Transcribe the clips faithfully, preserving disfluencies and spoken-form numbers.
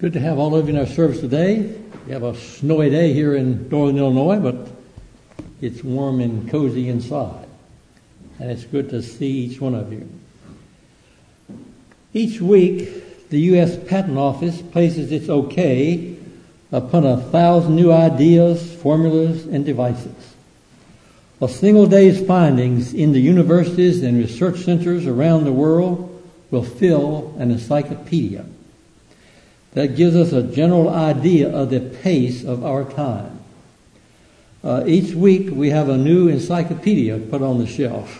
Good to have all of you in our service today. We have a snowy day here in northern Illinois, but it's warm and cozy inside. And it's good to see each one of you. Each week, the U S Patent Office places its okay upon a thousand new ideas, formulas, and devices. A single day's findings in the universities and research centers around the world will fill an encyclopedia. That gives us a general idea of the pace of our time. Uh, each week we have a new encyclopedia put on the shelf.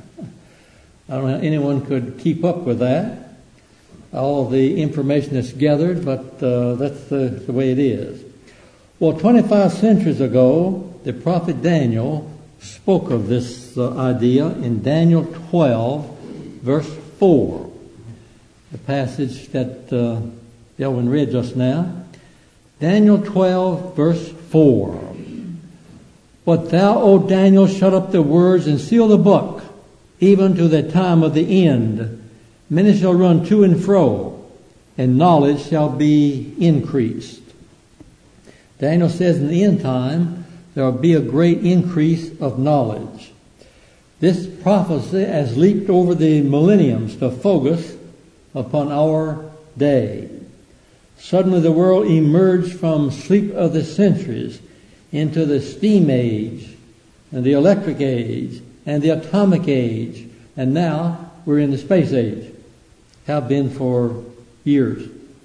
I don't know how anyone could keep up with that, all the information that's gathered, but uh, that's the, the way it is. Well, twenty-five centuries ago, the prophet Daniel spoke of this uh, idea in Daniel twelve, verse four, the passage that uh, Elvin read just now. Daniel twelve, verse four. But thou, O Daniel, shut up the words and seal the book, even to the time of the end. Many shall run to and fro, and knowledge shall be increased. Daniel says in the end time, there will be a great increase of knowledge. This prophecy has leaped over the millenniums to focus upon our day. Suddenly the world emerged from sleep of the centuries into the steam age and the electric age and the atomic age, and now we're in the space age. Have been for years.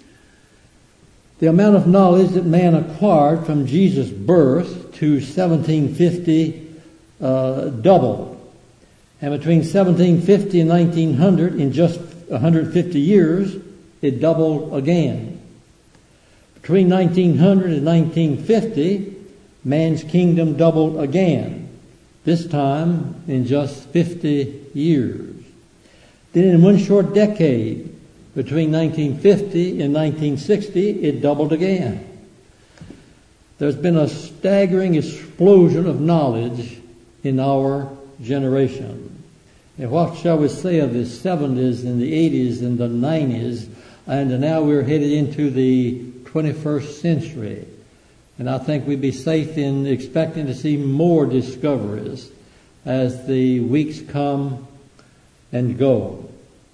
The amount of knowledge that man acquired from Jesus' birth to seventeen fifty uh, doubled. And between seventeen fifty and nineteen hundred, in just one hundred fifty years, it doubled again. Between nineteen hundred and nineteen fifty, man's kingdom doubled again, this time in just fifty years. Then in one short decade, between nineteen fifty and nineteen sixty, it doubled again. There's been a staggering explosion of knowledge in our generation. And what shall we say of the seventies and the eighties and the nineties, and now we're headed into the twenty-first century. And I think we'd be safe in expecting to see more discoveries as the weeks come and go.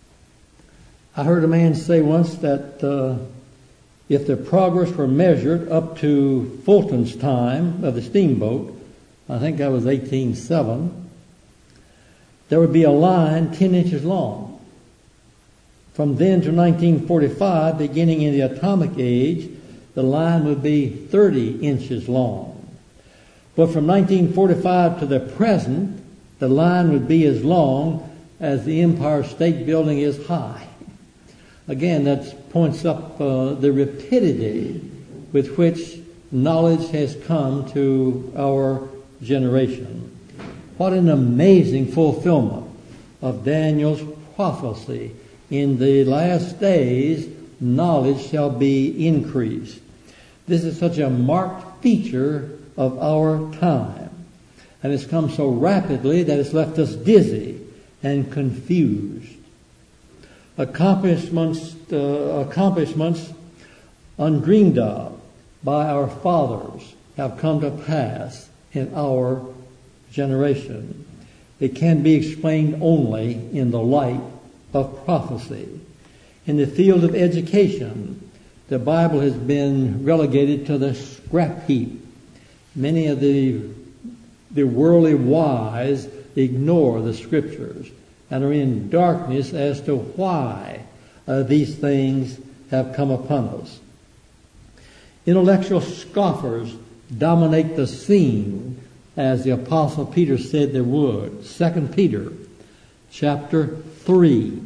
I heard a man say once that uh, if the progress were measured up to Fulton's time of the steamboat, I think that was eighteen oh seven, there would be a line ten inches long. From then to nineteen forty-five, beginning in the atomic age, the line would be thirty inches long. But from nineteen forty-five to the present, the line would be as long as the Empire State Building is high. Again, that points up uh, the rapidity with which knowledge has come to our generation. What an amazing fulfillment of Daniel's prophecy. In the last days, knowledge shall be increased. This is such a marked feature of our time. And it's come so rapidly that it's left us dizzy and confused. Accomplishments, uh, accomplishments undreamed of by our fathers have come to pass in our generation. It can be explained only in the light of prophecy. In the field of education, the Bible has been relegated to the scrap heap. Many of the, the worldly wise ignore the Scriptures and are in darkness as to why uh, these things have come upon us. Intellectual scoffers dominate the scene, as the Apostle Peter said they would. Second Peter chapter three.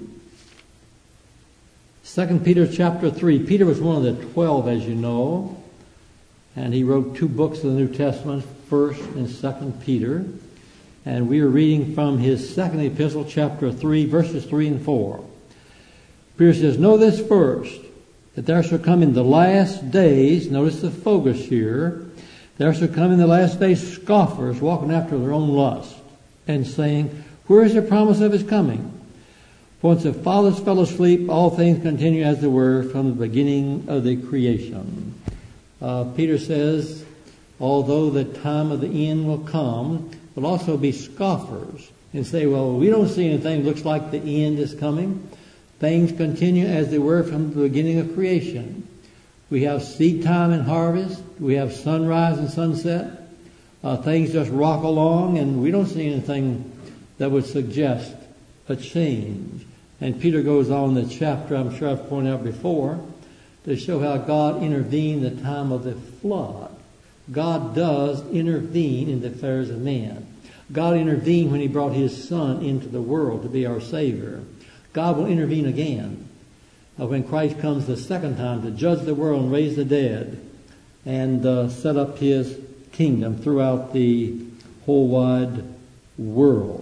Second Peter chapter three. Peter was one of the twelve, as you know, and he wrote two books of the New Testament, First and Second Peter. And we are reading from his second epistle, chapter three, verses three and four. Peter says, "Know this first, that there shall come in the last days," notice the focus here, "there shall come in the last days scoffers walking after their own lust, and saying, Where is the promise of his coming? For once the fathers fell asleep, all things continue as they were from the beginning of the creation. Uh, Peter says, although the time of the end will come, there'll also be scoffers and say, well, we don't see anything that looks like the end is coming. Things continue as they were from the beginning of creation. We have seed time and harvest. We have sunrise and sunset. Uh, things just rock along, and we don't see anything that would suggest a change. And Peter goes on the chapter, I'm sure I've pointed out before, to show how God intervened in the time of the flood. God does intervene in the affairs of man. God intervened when he brought his Son into the world to be our Savior. God will intervene again uh, when Christ comes the second time to judge the world and raise the dead and uh, set up his kingdom throughout the whole wide world.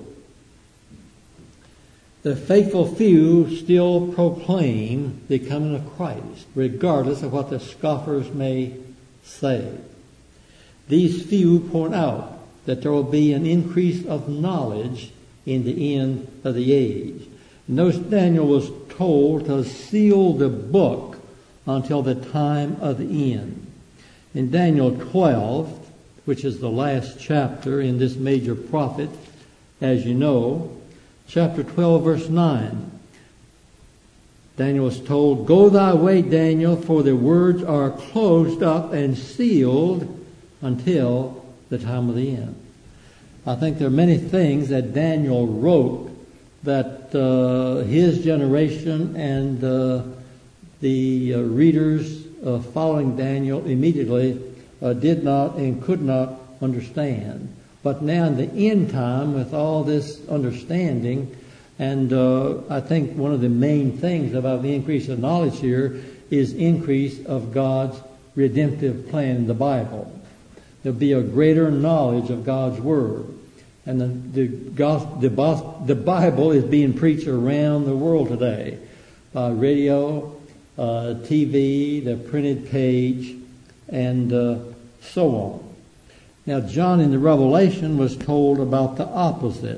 The faithful few still proclaim the coming of Christ, regardless of what the scoffers may say. These few point out that there will be an increase of knowledge in the end of the age. Notice Daniel was told to seal the book until the time of the end. In Daniel twelve, which is the last chapter in this major prophet, as you know, chapter twelve, verse nine, Daniel was told, "Go thy way, Daniel, for the words are closed up and sealed until the time of the end." I think there are many things that Daniel wrote that uh, his generation and uh, the uh, readers uh, following Daniel immediately uh, did not and could not understand. But now in the end time, with all this understanding, and uh, I think one of the main things about the increase of knowledge here is increase of God's redemptive plan in the Bible. There'll be a greater knowledge of God's Word. And the, the, the, the Bible is being preached around the world today. Uh, radio, uh, T V, the printed page, and uh, so on. Now, John in the Revelation was told about the opposite.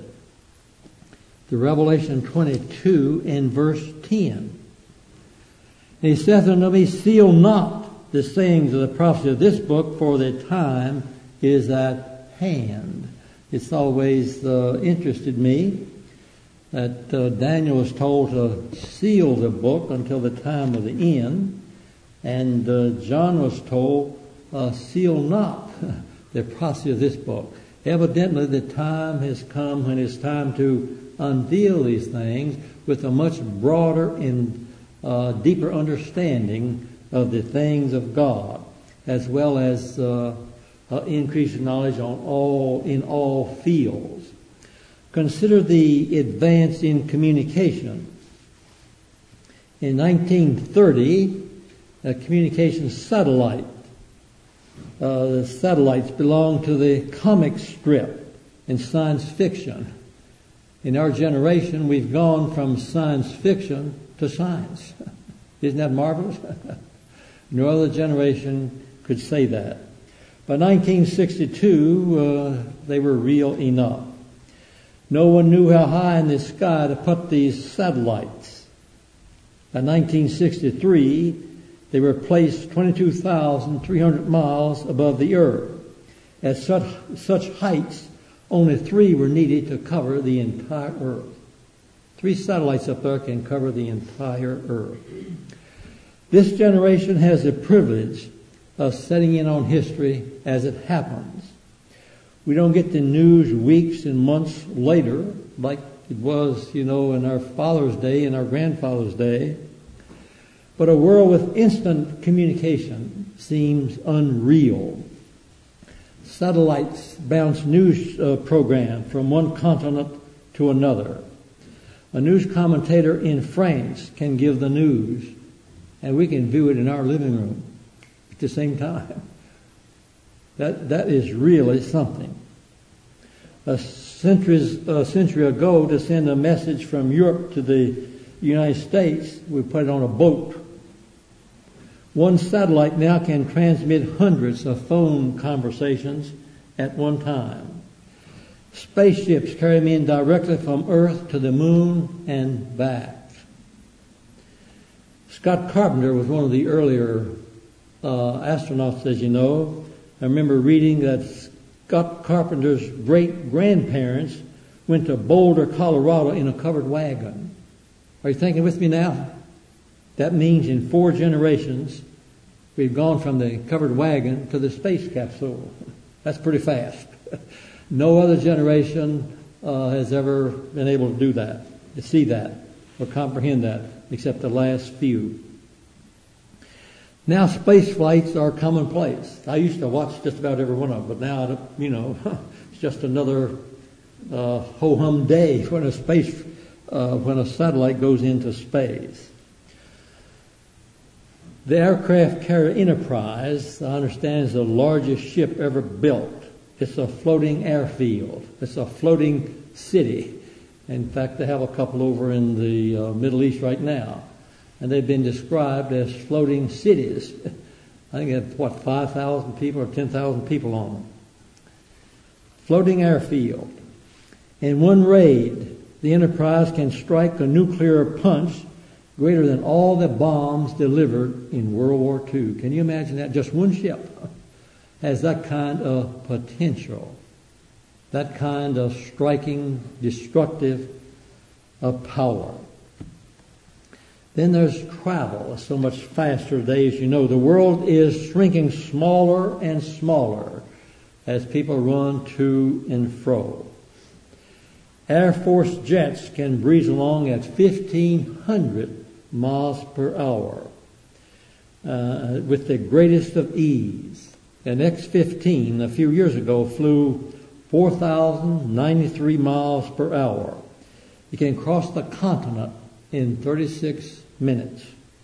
The Revelation twenty-two and verse ten. And he saith unto me, "Seal not the sayings of the prophecy of this book, for the time is at hand." It's always uh, interested me that uh, Daniel was told to seal the book until the time of the end, and uh, John was told, uh, seal not the prophecy of this book. Evidently, the time has come when it's time to unveil these things with a much broader and uh, deeper understanding of the things of God, as well as uh, uh, increased knowledge on all in all fields. Consider the advance in communication. In nineteen thirty, a communication satellite. Uh, the satellites belonged to the comic strip in science fiction. In our generation, we've gone from science fiction to science. Isn't that marvelous? No other generation could say that. By nineteen sixty-two, uh, they were real enough. No one knew how high in the sky to put these satellites. By nineteen sixty-three, they were placed twenty-two thousand three hundred miles above the earth. At such, such heights, only three were needed to cover the entire earth. Three satellites up there can cover the entire earth. This generation has the privilege of setting in on history as it happens. We don't get the news weeks and months later like it was, you know, in our father's day and our grandfather's day. But a world with instant communication seems unreal. Satellites bounce news uh, program from one continent to another. A news commentator in France can give the news, and we can view it in our living room at the same time. That that is really something. A centuries, a century ago, to send a message from Europe to the United States, we put it on a boat. One satellite now can transmit hundreds of phone conversations at one time. Spaceships carry men directly from Earth to the moon and back. Scott Carpenter was one of the earlier uh, astronauts, as you know. I remember reading that Scott Carpenter's great-grandparents went to Boulder, Colorado in a covered wagon. Are you thinking with me now? That means in four generations, we've gone from the covered wagon to the space capsule. That's pretty fast. No other generation uh, has ever been able to do that, to see that, or comprehend that, except the last few. Now space flights are commonplace. I used to watch just about every one of them, but now, you know, it's just another uh, ho-hum day when a space, uh, when a satellite goes into space. The aircraft carrier Enterprise, I understand, is the largest ship ever built. It's a floating airfield. It's a floating city. In fact, they have a couple over in the uh, Middle East right now. And they've been described as floating cities. I think it's, what, five thousand people or ten thousand people on them. Floating airfield. In one raid, the Enterprise can strike a nuclear punch greater than all the bombs delivered in World War Two. Can you imagine that? Just one ship has that kind of potential, that kind of striking, destructive of power. Then there's travel. It's so much faster today, as you know. The world is shrinking smaller and smaller as people run to and fro. Air Force jets can breeze along at fifteen hundred miles per hour uh, with the greatest of ease. An X fifteen a few years ago flew four thousand ninety-three miles per hour. It can cross the continent in thirty-six minutes.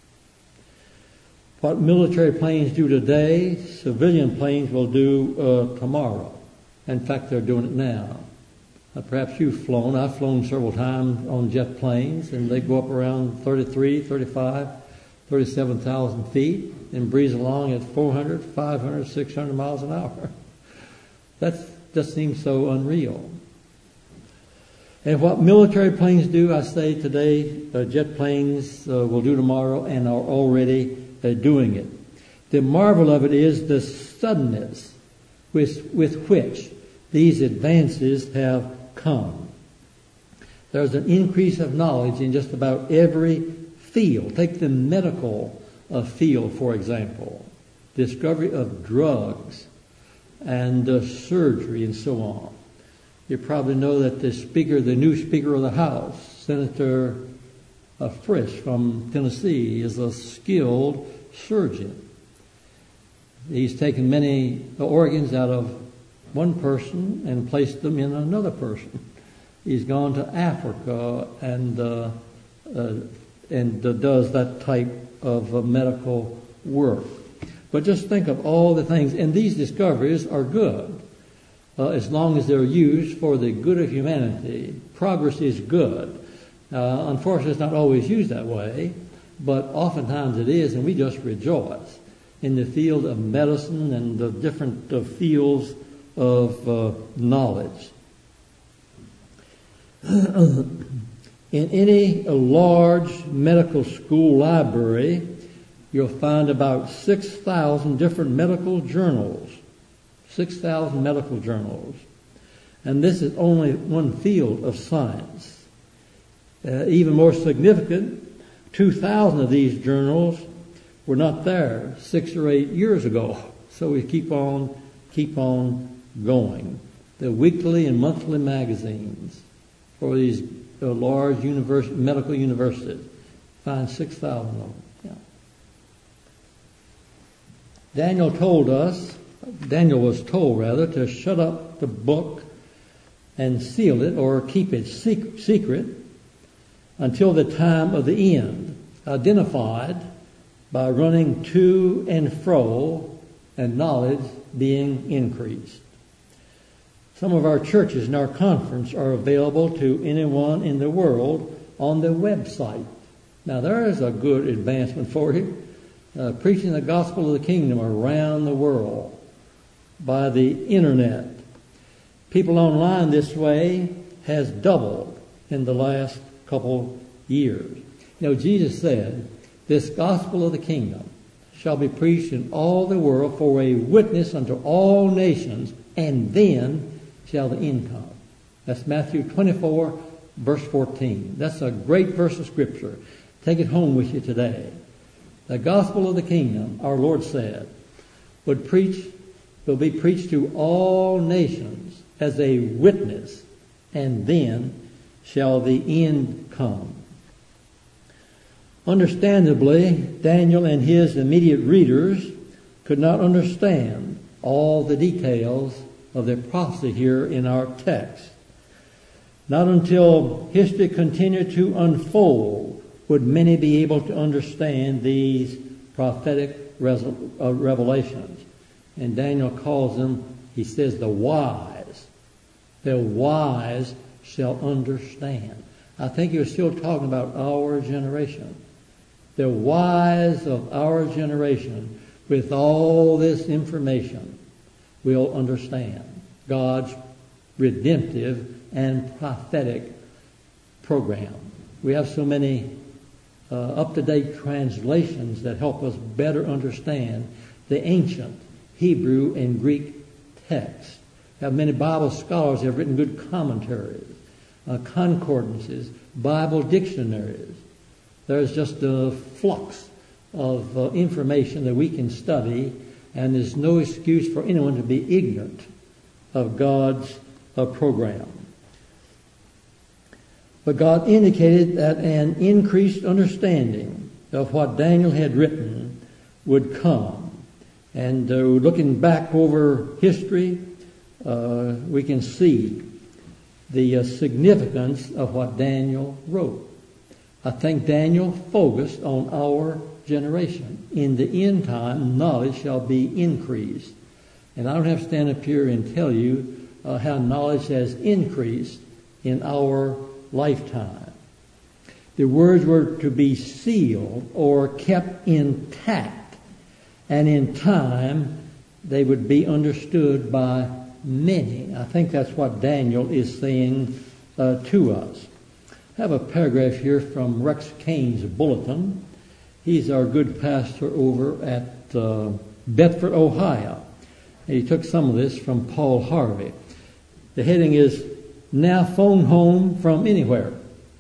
What military planes do today, civilian planes will do uh, tomorrow. In fact, they're doing it now. Uh, perhaps you've flown. I've flown several times on jet planes, and they go up around thirty-three, thirty-five, thirty-seven thousand feet and breeze along at four hundred, five hundred, six hundred miles an hour. That just seems so unreal. And what military planes do, I say today, uh, jet planes uh, will do tomorrow and are already uh, doing it. The marvel of it is the suddenness with, with which these advances have come. There's an increase of knowledge in just about every field. Take the medical uh, field, for example. Discovery of drugs and uh, surgery and so on. You probably know that the speaker, the new Speaker of the House, Senator uh, Frisch from Tennessee, is a skilled surgeon. He's taken many organs out of one person and placed them in another person. He's gone to Africa and uh, uh, and uh, does that type of uh, medical work. But just think of all the things, and these discoveries are good uh, as long as they're used for the good of humanity. Progress is good. Uh, unfortunately, it's not always used that way, but oftentimes it is, and we just rejoice in the field of medicine and the different uh, fields of uh, knowledge. In any large medical school library, you'll find about six thousand different medical journals. six thousand medical journals. And this is only one field of science. Uh, even more significant, two thousand of these journals were not there six or eight years ago. So we keep on, keep on going. The weekly and monthly magazines for these uh, large univers- medical universities. Find six thousand of them. Yeah. Daniel told us, Daniel was told rather, to shut up the book and seal it or keep it sec- secret until the time of the end, identified by running to and fro and knowledge being increased. Some of our churches in our conference are available to anyone in the world on the website. Now there is a good advancement for you. Uh, preaching the gospel of the kingdom around the world by the internet. People online this way has doubled in the last couple years. You know, Jesus said, "This gospel of the kingdom shall be preached in all the world for a witness unto all nations, and then shall the end come." That's Matthew twenty-four, verse fourteen. That's a great verse of Scripture. Take it home with you today. The gospel of the kingdom, our Lord said, would preach, will be preached to all nations as a witness, and then shall the end come. Understandably, Daniel and his immediate readers could not understand all the details of the prophecy here in our text. Not until history continued to unfold would many be able to understand these prophetic revelations. And Daniel calls them, he says, the wise. The wise shall understand. I think he was still talking about our generation. The wise of our generation, with all this information, will understand God's redemptive and prophetic program. We have so many uh, up-to-date translations that help us better understand the ancient Hebrew and Greek text. Have many Bible scholars have written good commentaries, uh, concordances, Bible dictionaries. There's just a flux of uh, information that we can study, and there's no excuse for anyone to be ignorant of God's uh, program. But God indicated that an increased understanding of what Daniel had written would come. And uh, looking back over history, uh, we can see the uh, significance of what Daniel wrote. I think Daniel focused on our generation. In the end time, knowledge shall be increased. And I don't have to stand up here and tell you uh, how knowledge has increased in our lifetime. The words were to be sealed or kept intact, and in time they would be understood by many. I think that's what Daniel is saying uh, to us. I have a paragraph here from Rex Kane's bulletin. He's our good pastor over at uh, Bedford, Ohio. And he took some of this from Paul Harvey. The heading is, "Now Phone Home from Anywhere."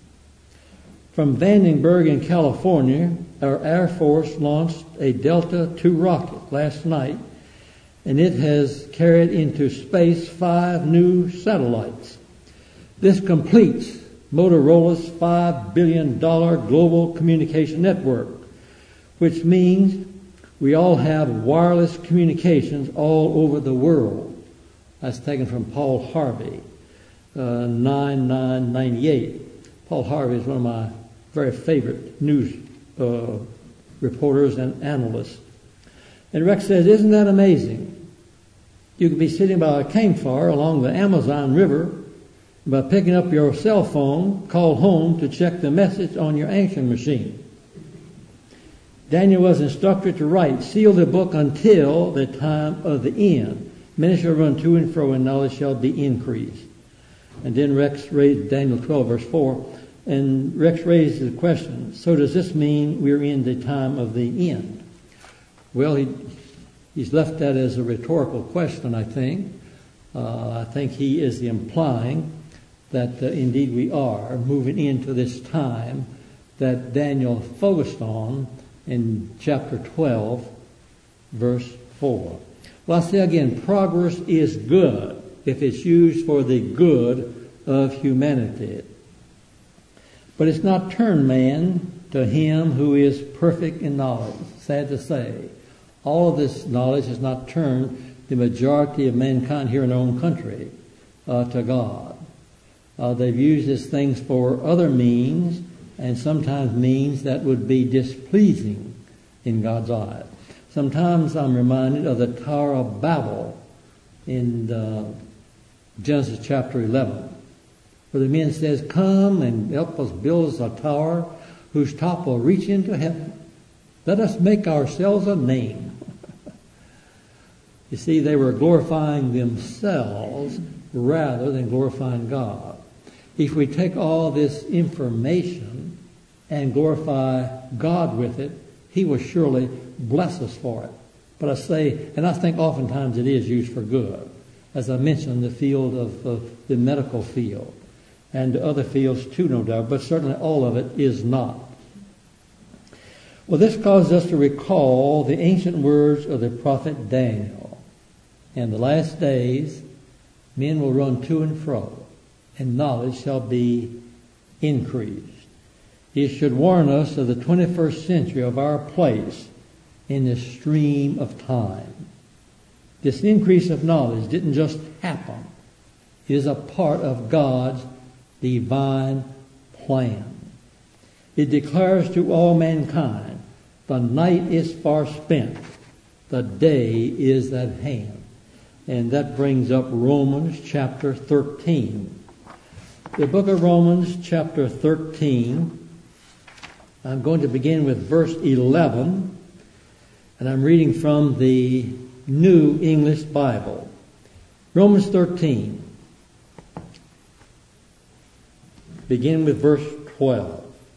From Vandenberg in California, our Air Force launched a Delta two rocket last night, and it has carried into space five new satellites. This completes Motorola's five billion dollars global communication network, which means we all have wireless communications all over the world. That's taken from Paul Harvey, uh, nine nine ninety-eight. Paul Harvey is one of my very favorite news uh, reporters and analysts. And Rex says, "Isn't that amazing? You could be sitting by a campfire along the Amazon River, by picking up your cell phone, call home to check the message on your answering machine." Daniel was instructed to write, "Seal the book until the time of the end. Many shall run to and fro, and knowledge shall be increased." And then Rex raised Daniel twelve, verse four, and Rex raised the question, so does this mean we're in the time of the end? Well, he, he's left that as a rhetorical question, I think. Uh, I think he is implying that uh, indeed we are moving into this time that Daniel focused on in chapter twelve, verse four. Well, I say again, progress is good if it's used for the good of humanity. But it's not turned man to him who is perfect in knowledge. Sad to say, all of this knowledge has not turned the majority of mankind here in our own country uh, to God. Uh, they've used these things for other means, and sometimes means that would be displeasing in God's eyes. Sometimes I'm reminded of the Tower of Babel in uh, Genesis chapter eleven, where the men says, "Come and help us build us a tower whose top will reach into heaven. Let us make ourselves a name." You see, they were glorifying themselves rather than glorifying God. If we take all this information and glorify God with it, He will surely bless us for it. But I say, and I think oftentimes it is used for good. As I mentioned, the field of uh, the medical field and other fields too, no doubt, but certainly all of it is not. Well, this causes us to recall the ancient words of the prophet Daniel. In the last days, men will run to and fro, and knowledge shall be increased. It should warn us of the twenty-first century, of our place in the stream of time. This increase of knowledge didn't just happen. It is a part of God's divine plan. It declares to all mankind, the night is far spent, the day is at hand. And that brings up Romans chapter thirteen. The book of Romans chapter thirteen, I'm going to begin with verse eleven, and I'm reading from the New English Bible. Romans thirteen, begin with verse twelve.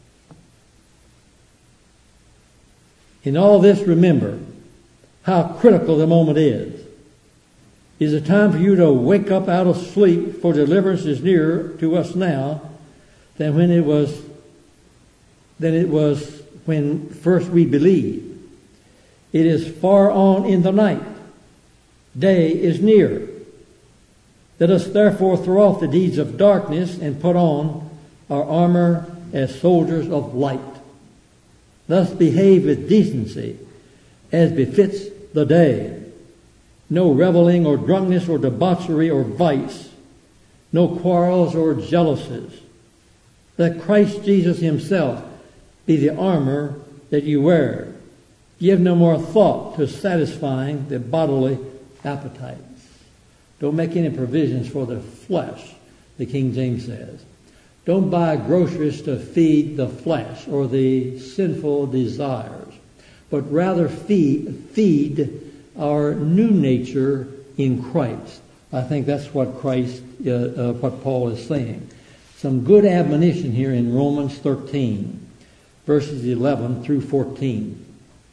In all this, remember how critical the moment is. It is a time for you to wake up out of sleep, for deliverance is nearer to us now than when it was than it was when first we believed. It is far on in the night. Day is near. Let us therefore throw off the deeds of darkness and put on our armor as soldiers of light. Thus behave with decency as befits the day. No reveling or drunkenness or debauchery or vice. No quarrels or jealousies. Let Christ Jesus himself be the armor that you wear. Give no more thought to satisfying the bodily appetites. Don't make any provisions for the flesh, the King James says. Don't buy groceries to feed the flesh or the sinful desires, but rather feed, feed our new nature in Christ. I think that's what Christ, uh, uh, what Paul is saying. Some good admonition here in Romans thirteen, verses eleven through fourteen.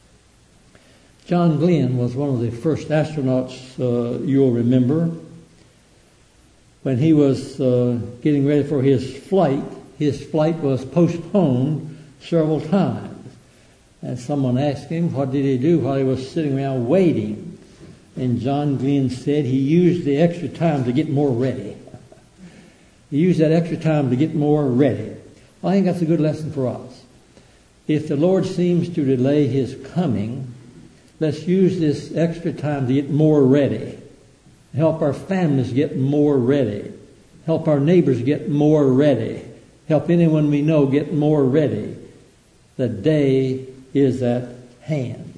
John Glenn was one of the first astronauts, uh, you'll remember. When he was uh, getting ready for his flight, his flight was postponed several times. And someone asked him, what did he do while he was sitting around waiting? And John Glenn said he used the extra time to get more ready. He used that extra time to get more ready. Well, I think that's a good lesson for us. If the Lord seems to delay his coming, let's use this extra time to get more ready. Help our families get more ready. Help our neighbors get more ready. Help anyone we know get more ready. The day is at hand.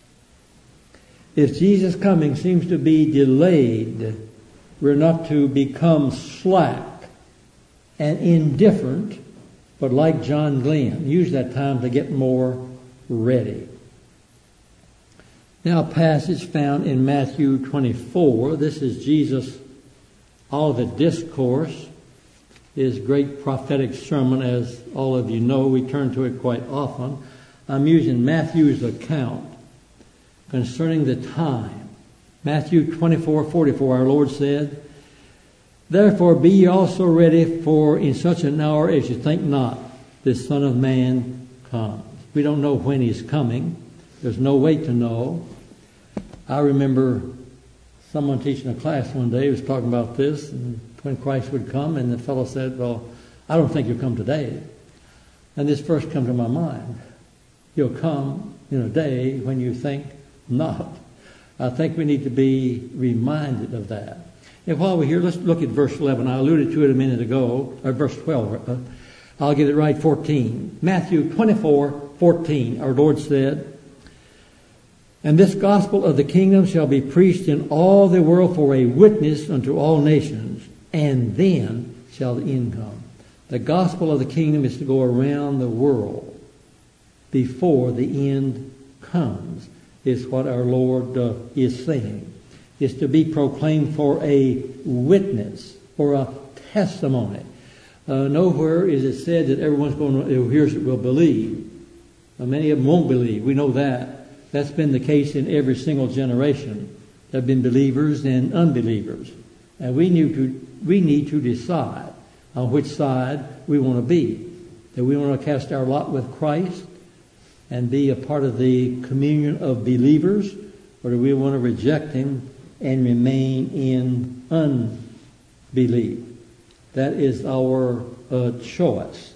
If Jesus' coming seems to be delayed, we're not to become slack and indifferent, but like John Glenn, use that time to get more ready. Now, a passage found in Matthew twenty-four. This is Jesus' Olivet Discourse, his great prophetic sermon. As all of you know, we turn to it quite often. I'm using Matthew's account concerning the time. Matthew twenty-four forty-four, our Lord said, Therefore be ye also ready, for in such an hour as you think not, the Son of Man comes. We don't know when he's coming. There's no way to know. I remember someone teaching a class one day, he was talking about this, and when Christ would come, and the fellow said, well, I don't think he'll come today. And this first come to my mind. He'll come in a day when you think not. I think we need to be reminded of that. And while we're here, let's look at verse eleven. I alluded to it a minute ago, or verse twelve. Uh, I'll get it right, fourteen. Matthew twenty-four fourteen, our Lord said, And this gospel of the kingdom shall be preached in all the world for a witness unto all nations, and then shall the end come. The gospel of the kingdom is to go around the world before the end comes, is what our Lord uh, is saying. is to be proclaimed for a witness, for a testimony. Uh, nowhere is it said that everyone's going to, who hears it will believe. Uh, many of them won't believe. We know that. That's been the case in every single generation. There have been believers and unbelievers. And we need to, we need to decide on which side we want to be. That we want to cast our lot with Christ and be a part of the communion of believers, or do we want to reject Him and remain in unbelief? That is our uh, choice.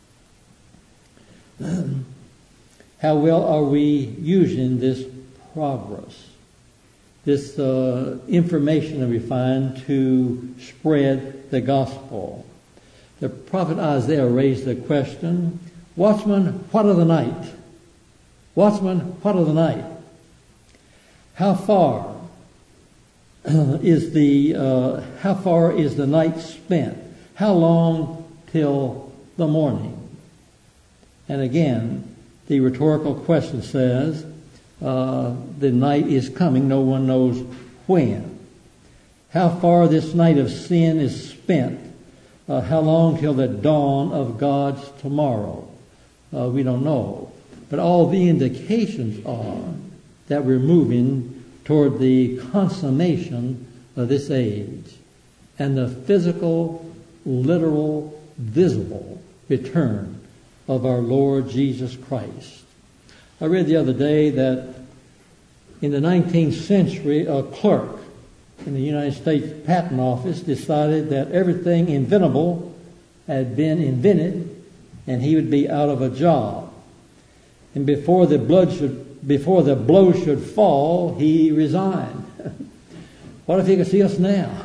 How well are we using this progress, this uh, information that we find to spread the gospel? The prophet Isaiah raised the question, "Watchman, what of the night? Watchman, what of the night? How far is the uh, how far is the night spent? How long till the morning?" And again, the rhetorical question says, uh, the night is coming, no one knows when. How far this night of sin is spent? Uh, how long till the dawn of God's tomorrow? Uh, we don't know. But all the indications are that we're moving toward the consummation of this age and the physical, literal, visible return of our Lord Jesus Christ. I read the other day that in the nineteenth century, a clerk in the United States Patent Office decided that everything inventable had been invented and he would be out of a job. And before the blood should, before the blow should fall, he resigned. What if he could see us now?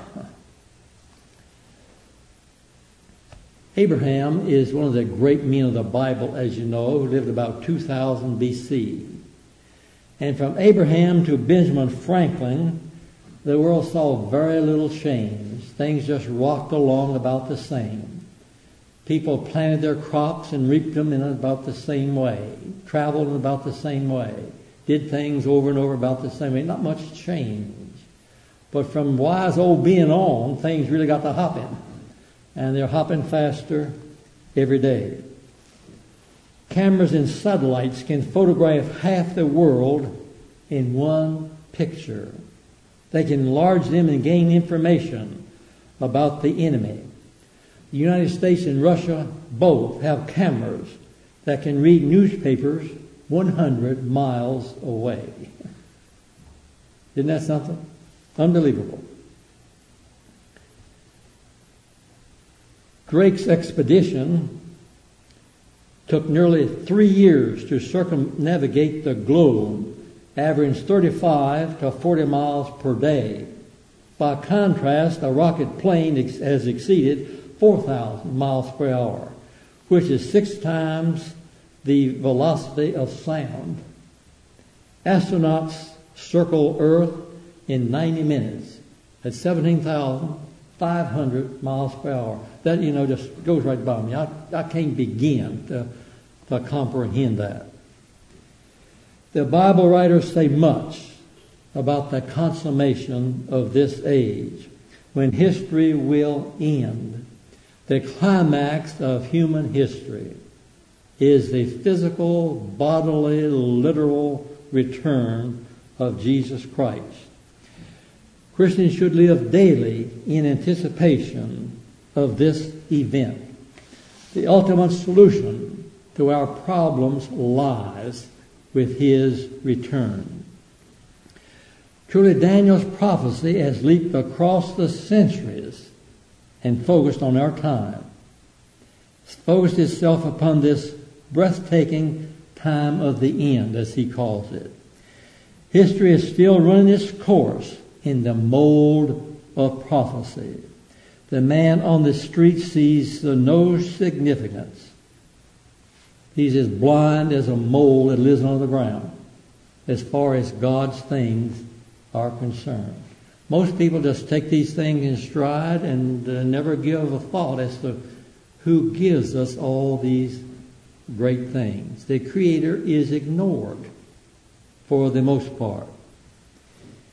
Abraham is one of the great men of the Bible, as you know, who lived about two thousand B C. And from Abraham to Benjamin Franklin, the world saw very little change. Things just rocked along about the same. People planted their crops and reaped them in about the same way, traveled in about the same way, did things over and over about the same way. Not much change. But from wise old Ben on, things really got to hopping. And they're hopping faster every day. Cameras and satellites can photograph half the world in one picture. They can enlarge them and gain information about the enemy. The United States and Russia both have cameras that can read newspapers one hundred miles away. Isn't that something? Unbelievable. Drake's expedition took nearly three years to circumnavigate the globe, averaging thirty-five to forty miles per day. By contrast, a rocket plane has exceeded four thousand miles per hour, which is six times the velocity of sound. Astronauts circle Earth in ninety minutes at seventeen thousand five hundred miles per hour. That, you know, just goes right by me. I, I can't begin to, to comprehend that. The Bible writers say much about the consummation of this age, when history will end. The climax of human history is the physical, bodily, literal return of Jesus Christ. Christians should live daily in anticipation of this event. The ultimate solution to our problems lies with His return. Truly, Daniel's prophecy has leaped across the centuries and focused on our time. It's focused itself upon this breathtaking time of the end, as he calls it. History is still running its course in the mold of prophecy. The man on the street sees no significance. He's as blind as a mole that lives on the ground as far as God's things are concerned. Most people just take these things in stride and uh, never give a thought as to who gives us all these great things. The Creator is ignored for the most part.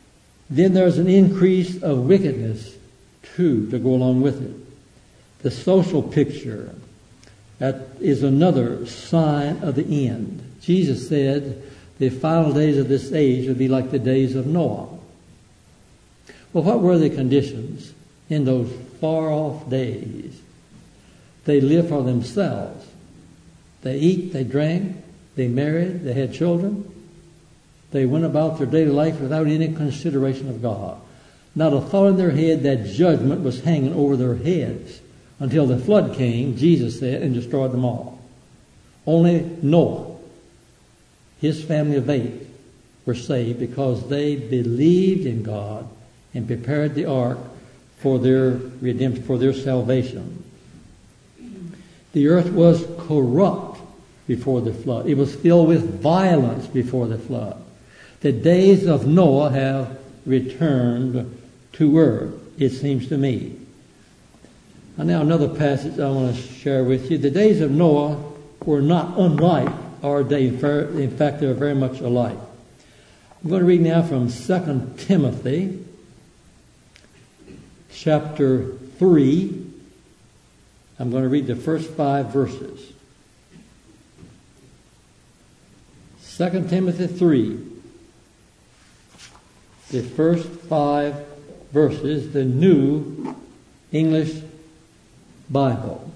Then there's an increase of wickedness, too, to go along with it. The social picture, that is another sign of the end. Jesus said the final days of this age would be like the days of Noah. Well, what were the conditions in those far-off days? They lived for themselves. They eat, they drank, they married, they had children. They went about their daily life without any consideration of God. Not a thought in their head that judgment was hanging over their heads until the flood came, Jesus said, and destroyed them all. Only Noah, his family of eight, were saved because they believed in God and prepared the ark for their redemption, for their salvation. The earth was corrupt before the flood. It was filled with violence before the flood. The days of Noah have returned to earth, it seems to me. And now another passage I want to share with you. The days of Noah were not unlike our day. In fact, they were very much alike. I'm going to read now from Second Timothy chapter three. I'm going to read the first five verses. Second Timothy three. The first five verses, the New English Bible.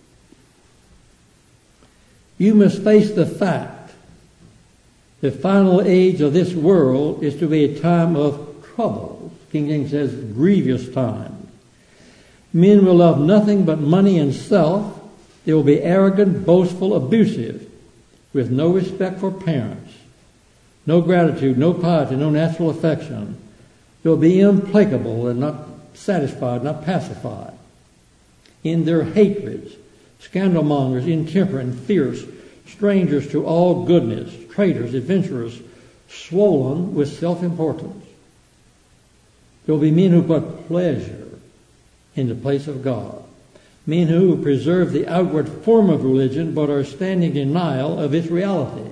You must face the fact the final age of this world is to be a time of trouble. King James says grievous time. Men will love nothing but money and self. They will be arrogant, boastful, abusive, with no respect for parents, no gratitude, no piety, no natural affection. They will be implacable and not satisfied, not pacified. In their hatreds, scandalmongers, intemperate and fierce, strangers to all goodness, traitors, adventurers, swollen with self-importance. There will be men who put pleasure in the place of God. Men who preserve the outward form of religion but are standing in denial of its reality.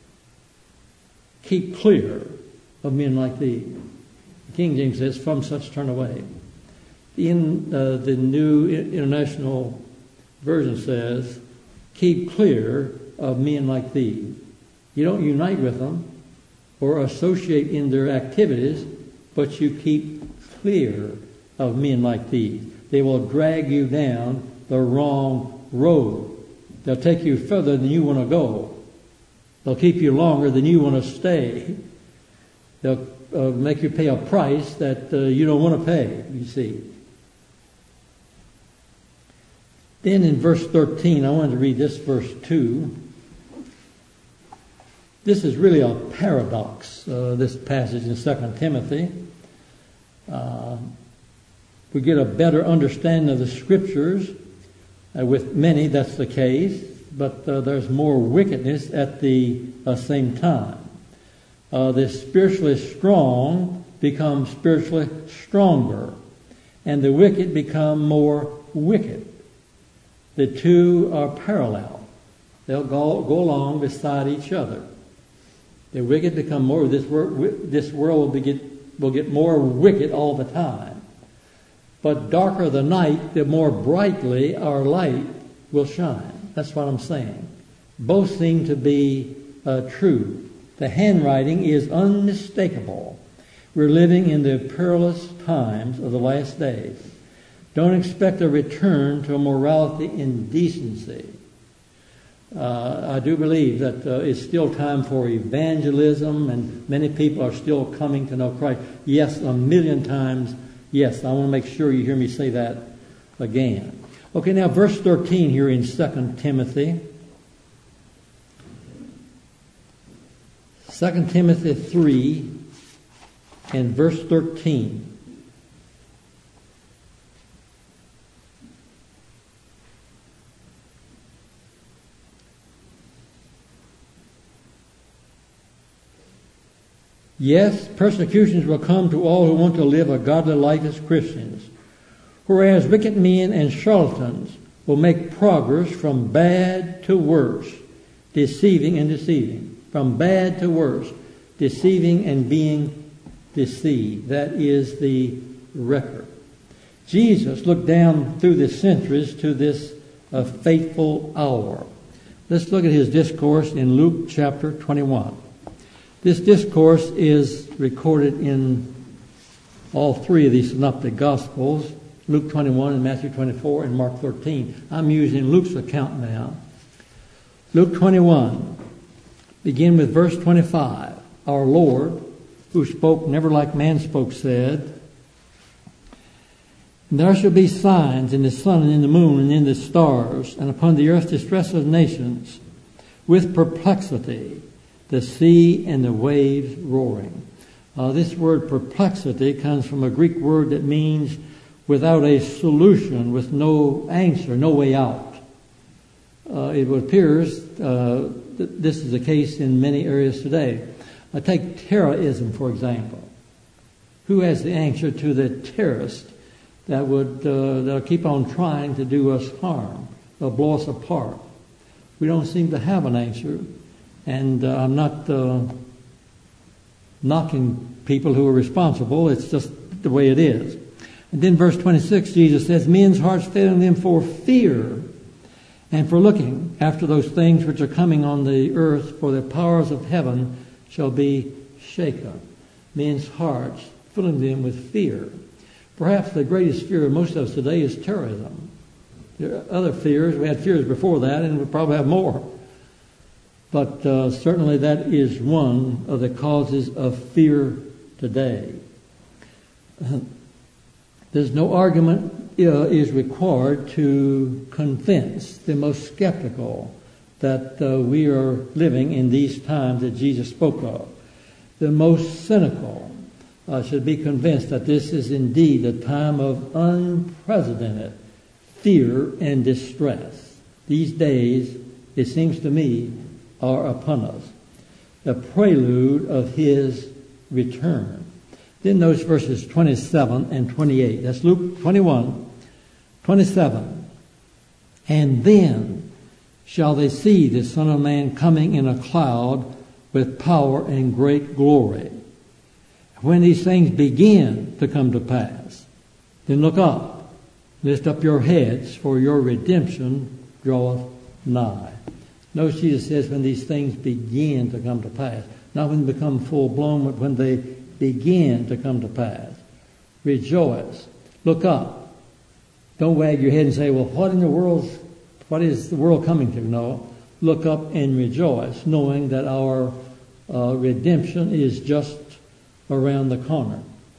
Keep clear of men like these. King James says, from such turn away. In uh, the New International Version says, keep clear of men like these. You don't unite with them or associate in their activities, but you keep clear of men like these. They will drag you down the wrong road. They'll take you further than you want to go. They'll keep you longer than you want to stay. They'll uh, make you pay a price that uh, you don't want to pay, you see. Then in verse thirteen, I wanted to read this verse too. This is really a paradox, uh, this passage in Second Timothy. Uh, we get a better understanding of the Scriptures. Uh, with many, that's the case, but uh, there's more wickedness at the uh, same time. Uh, the spiritually strong become spiritually stronger, and the wicked become more wicked. The two are parallel. They'll go, go along beside each other. The wicked become more, this world, this world will, get, will get more wicked all the time. But darker the night, the more brightly our light will shine. That's what I'm saying. Both seem to be uh, true. The handwriting is unmistakable. We're living in the perilous times of the last days. Don't expect a return to morality and decency. Uh, I do believe that uh, it's still time for evangelism, and many people are still coming to know Christ. Yes, a million times, yes. I want to make sure you hear me say that again. Okay, now verse thirteen here in Second Timothy. Second Timothy three and verse thirteen. Yes, persecutions will come to all who want to live a godly life as Christians, whereas wicked men and charlatans will make progress from bad to worse, deceiving and deceiving. From bad to worse, deceiving and being deceived. That is the record. Jesus looked down through the centuries to this uh, fateful hour. Let's look at his discourse in Luke chapter twenty-one. This discourse is recorded in all three of these synoptic gospels, Luke twenty-one and Matthew twenty-four and Mark thirteen. I'm using Luke's account now. Luke twenty-one, begin with verse twenty-five. Our Lord, who spoke never like man spoke, said, "There shall be signs in the sun and in the moon and in the stars, and upon the earth distress of nations, with perplexity, the sea and the waves roaring." Uh, this word perplexity comes from a Greek word that means without a solution, with no answer, no way out. Uh, it appears uh, that this is the case in many areas today. Uh, take terrorism, for example. Who has the answer to the terrorist that would uh, that'll keep on trying to do us harm, they'll blow us apart? We don't seem to have an answer, and uh, I'm not uh, knocking people who are responsible. It's just the way it is. And then verse twenty-six, Jesus says, "Men's hearts failing them for fear and for looking after those things which are coming on the earth, for the powers of heaven shall be shaken." Men's hearts filling them with fear. Perhaps the greatest fear of most of us today is terrorism. There are other fears. We had fears before that, and we probably have more. But uh, certainly that is one of the causes of fear today. There's no argument uh, is required to convince the most skeptical that uh, we are living in these times that Jesus spoke of. The most cynical uh, should be convinced that this is indeed a time of unprecedented fear and distress. These days, it seems to me, are upon us, the prelude of his return. Then those verses twenty-seven and twenty-eight. That's Luke twenty-one, twenty-seven. "And then shall they see the Son of Man coming in a cloud with power and great glory. When these things begin to come to pass, then look up, lift up your heads, for your redemption draweth nigh." Notice Jesus says when these things begin to come to pass. Not when they become full blown, but when they begin to come to pass. Rejoice. Look up. Don't wag your head and say, "Well, what in the world, what is the world coming to?" No. Look up and rejoice, knowing that our uh, redemption is just around the corner.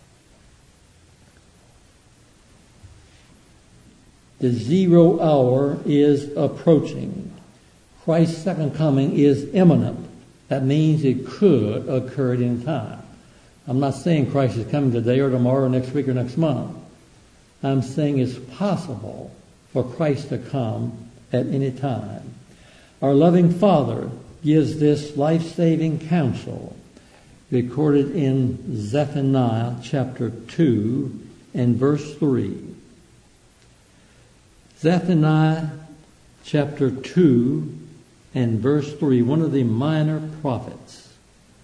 The zero hour is approaching. Christ's second coming is imminent. That means it could occur at any time. I'm not saying Christ is coming today or tomorrow or next week or next month. I'm saying it's possible for Christ to come at any time. Our loving Father gives this life-saving counsel recorded in Zephaniah chapter two and verse three. Zephaniah chapter two and verse three, one of the minor prophets.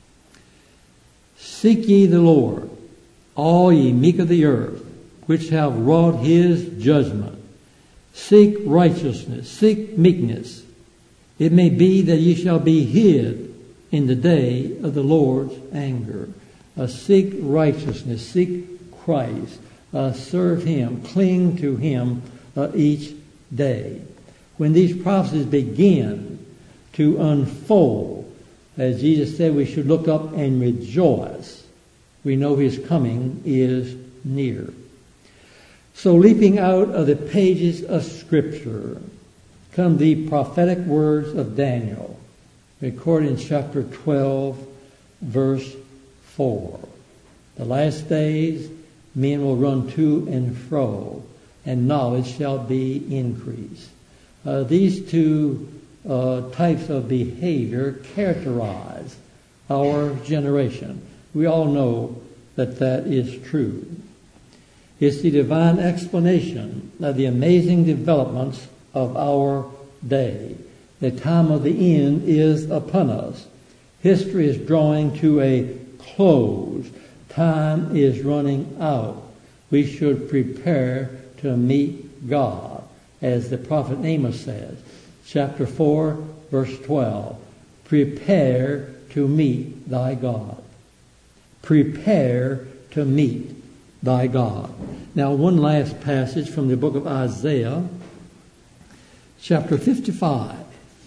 "Seek ye the Lord, all ye meek of the earth, which have wrought his judgment. Seek righteousness, seek meekness. It may be that ye shall be hid in the day of the Lord's anger." Uh, seek righteousness, seek Christ, uh, serve him, cling to him uh, each day. When these prophecies begin to unfold, as Jesus said we should look up and rejoice, we know his coming is near. So leaping out of the pages of Scripture come the prophetic words of Daniel, recorded in chapter twelve, verse four. "The last days men will run to and fro, and knowledge shall be increased." Uh, these two uh, types of behavior characterize our generation. We all know that that is true. It's the divine explanation of the amazing developments of our day. The time of the end is upon us. History is drawing to a close. Time is running out. We should prepare to meet God, as the prophet Amos says, chapter four, verse twelve. Prepare to meet thy God. Prepare to meet thy God. Now, one last passage from the book of Isaiah, chapter fifty-five.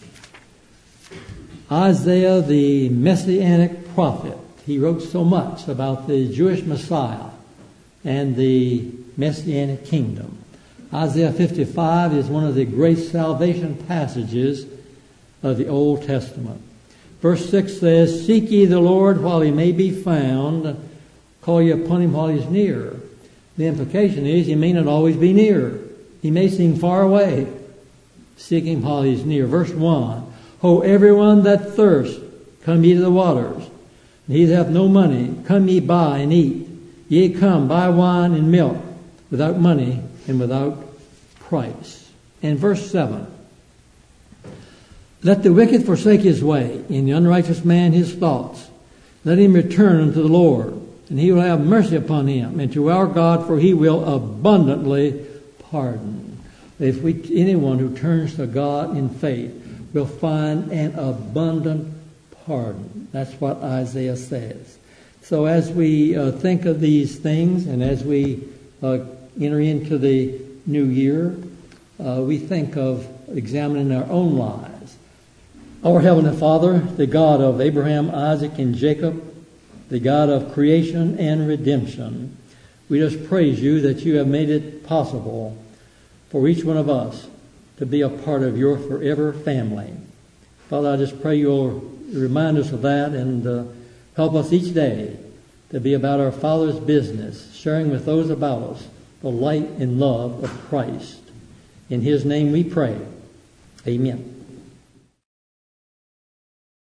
Isaiah, the Messianic prophet, he wrote so much about the Jewish Messiah and the Messianic kingdom. Isaiah fifty-five is one of the great salvation passages of the Old Testament. Verse six says, "Seek ye the Lord while he may be found, call ye upon him while he is near." The implication is he may not always be near. He may seem far away. Seek him while he is near. Verse one, "Ho, everyone that thirst, come ye to the waters. And he that hath no money, come ye buy and eat. Yea, come, buy wine and milk, without money and without price." And verse seven, "Let the wicked forsake his way, and the unrighteous man his thoughts. Let him return unto the Lord, and he will have mercy upon him, and to our God, for he will abundantly pardon." If we, anyone who turns to God in faith will find an abundant pardon. That's what Isaiah says. So as we uh, think of these things, and as we uh, enter into the new year, uh, we think of examining our own lives. Our Heavenly Father, the God of Abraham, Isaac, and Jacob, the God of creation and redemption, we just praise you that you have made it possible for each one of us to be a part of your forever family. Father, I just pray you'll remind us of that and uh, help us each day to be about our Father's business, sharing with those about us the light and love of Christ. In his name we pray. Amen.